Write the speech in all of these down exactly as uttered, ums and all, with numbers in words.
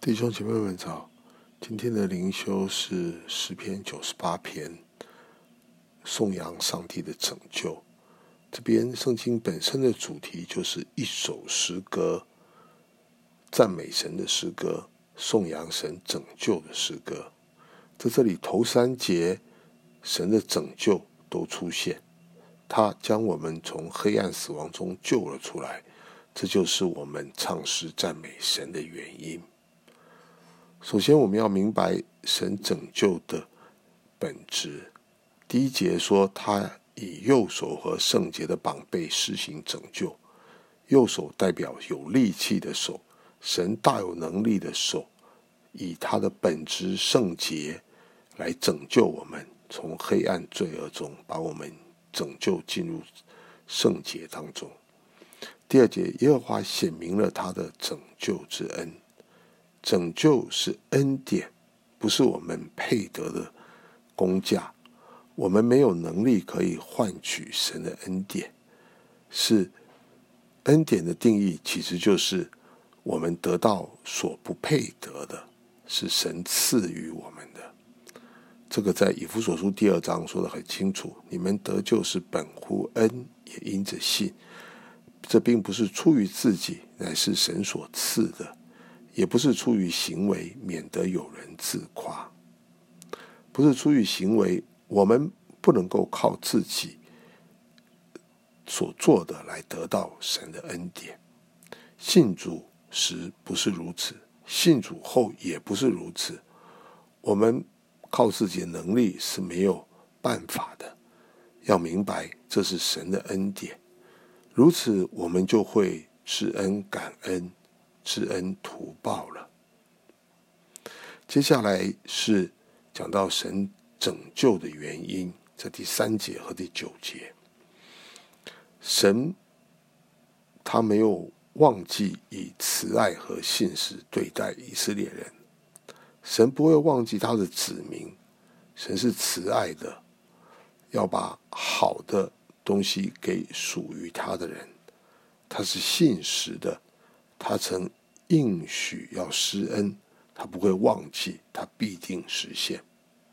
弟兄姐妹们早，今天的灵修是诗篇九十八篇，颂扬上帝的拯救。这边圣经本身的主题就是一首诗歌，赞美神的诗歌，颂扬神拯救的诗歌。在这里头三节，神的拯救都出现，他将我们从黑暗死亡中救了出来，这就是我们唱诗赞美神的原因。首先我们要明白神拯救的本质。第一节说他以右手和圣洁的膀臂施行拯救，右手代表有力气的手，神大有能力的手，以他的本质圣洁来拯救我们，从黑暗罪恶中把我们拯救进入圣洁当中。第二节，耶和华显明了他的拯救之恩。拯救是恩典，不是我们配得的工价，我们没有能力可以换取神的恩典。是恩典的定义其实就是我们得到所不配得的，是神赐予我们的。这个在以弗所书第二章说得很清楚，你们得救是本乎恩，也因着信，这并不是出于自己，乃是神所赐的，也不是出于行为，免得有人自夸。不是出于行为，我们不能够靠自己所做的来得到神的恩典。信主时不是如此，信主后也不是如此。我们靠自己的能力是没有办法的，要明白这是神的恩典。如此我们就会知恩感恩，知恩图报了。接下来是讲到神拯救的原因，在第三节和第九节。神他没有忘记以慈爱和信实对待以色列人，神不会忘记他的子民，神是慈爱的，要把好的东西给属于他的人，他是信实的，他曾应许要施恩，他不会忘记，他必定实现。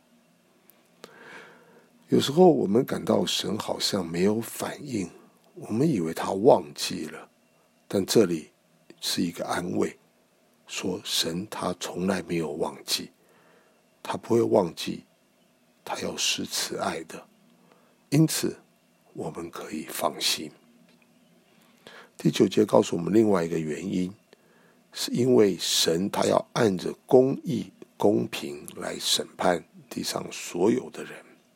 有时候我们感到神好像没有反应，我们以为他忘记了，但这里是一个安慰，说神他从来没有忘记，他不会忘记，他要施慈爱的，因此我们可以放心。第九节告诉我们另外一个原因，是因为神他要按着公义公平来审判地上所有的人。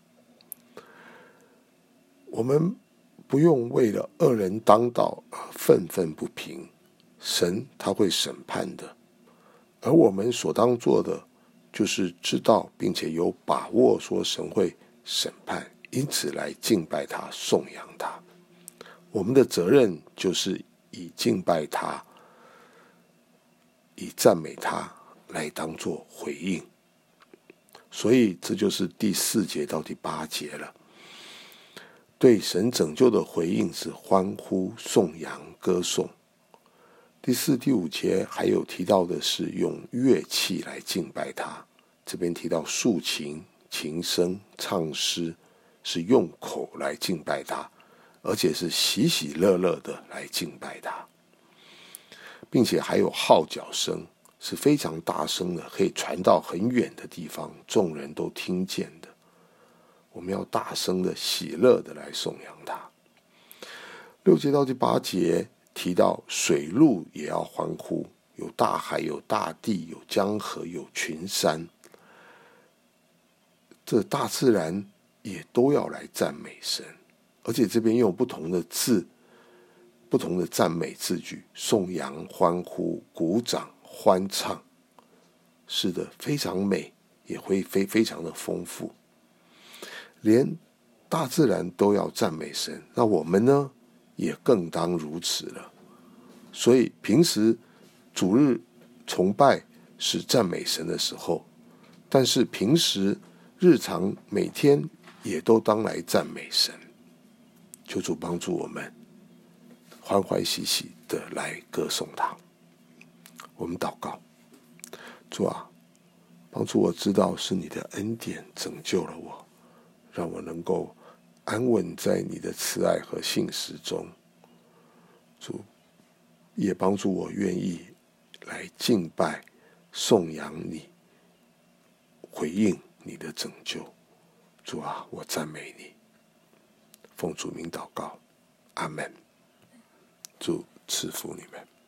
我们不用为了恶人当道而愤愤不平，神他会审判的，而我们所当做的就是知道并且有把握说神会审判，因此来敬拜他颂扬他。我们的责任就是以敬拜他，以赞美他来当作回应。所以这就是第四节到第八节了。对神拯救的回应是欢呼颂扬歌颂。第四第五节还有提到的是用乐器来敬拜他，这边提到竖琴琴声唱诗，是用口来敬拜他，而且是喜喜乐乐的来敬拜他，并且还有号角声，是非常大声的，可以传到很远的地方，众人都听见的。我们要大声的喜乐的来颂扬他。六节到第八节提到水陆也要欢呼，有大海有大地有江河有群山，这大自然也都要来赞美神，而且这边用不同的字，不同的赞美字句，颂扬欢呼鼓掌欢唱，是的，非常美，也会非非常的丰富。连大自然都要赞美神，那我们呢也更当如此了。所以平时主日崇拜是赞美神的时候，但是平时日常每天也都当来赞美神。求主帮助我们欢欢喜喜的来歌颂他。我们祷告。 主啊，帮助我知道是你的恩典拯救了我，让我能够安稳在你的慈爱和信实中。主也帮助我愿意来敬拜颂扬你，回应你的拯救。主啊，我赞美你，奉主名祷告，阿们。主赐福你们。